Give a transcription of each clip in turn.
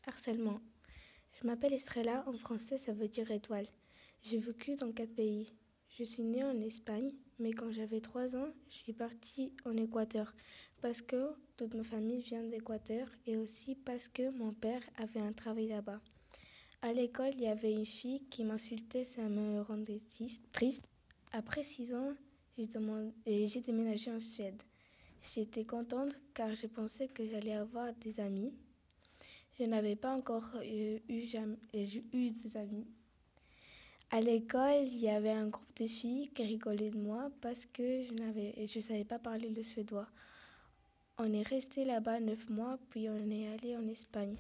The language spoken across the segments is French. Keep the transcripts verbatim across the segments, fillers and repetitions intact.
Harcèlement. Je m'appelle Estrella, en français ça veut dire étoile. J'ai vécu dans quatre pays. Je suis née en Espagne, mais quand j'avais trois ans, je suis partie en Équateur parce que toute ma famille vient d'Équateur et aussi parce que mon père avait un travail là-bas. À l'école, il y avait une fille qui m'insultait, ça me rendait triste. Après six ans, j'ai, demandé, j'ai déménagé en Suède. J'étais contente car je pensais que j'allais avoir des amis. Je n'avais pas encore eu, eu, jamais, eu des amis. À l'école, il y avait un groupe de filles qui rigolaient de moi parce que je n'avais, je savais pas parler le suédois. On est resté là-bas neuf mois, puis on est allé en Espagne.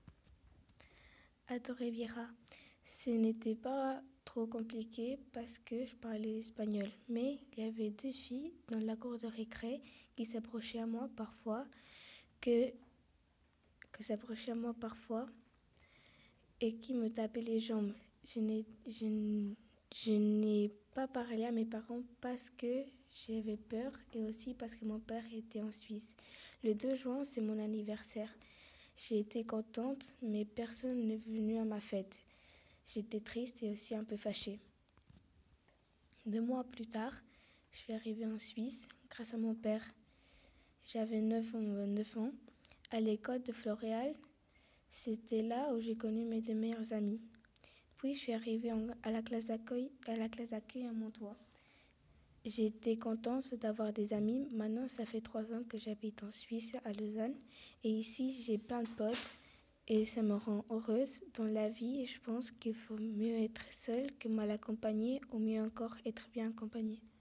À Torrevieja, ce n'était pas trop compliqué parce que je parlais espagnol. Mais il y avait deux filles dans la cour de récré qui s'approchaient à moi parfois, que, que s'approchaient à moi parfois et qui me tapaient les jambes. Je n'ai, je, je n'ai pas parlé à mes parents parce que j'avais peur et aussi parce que mon père était en Suisse. Le deux juin, c'est mon anniversaire. J'ai été contente, mais personne n'est venu à ma fête. J'étais triste et aussi un peu fâchée. Deux mois plus tard, je suis arrivée en Suisse grâce à mon père. J'avais neuf ans. À l'école de Floréal, c'était là où j'ai connu mes deux meilleurs amis. Puis je suis arrivée en, à la classe d'accueil, à la classe d'accueil à Montois. J'étais contente d'avoir des amis. Maintenant, ça fait trois ans que j'habite en Suisse, à Lausanne. Et ici, j'ai plein de potes et ça me rend heureuse dans la vie. Et je pense qu'il faut mieux être seule que mal accompagnée ou mieux encore être bien accompagnée.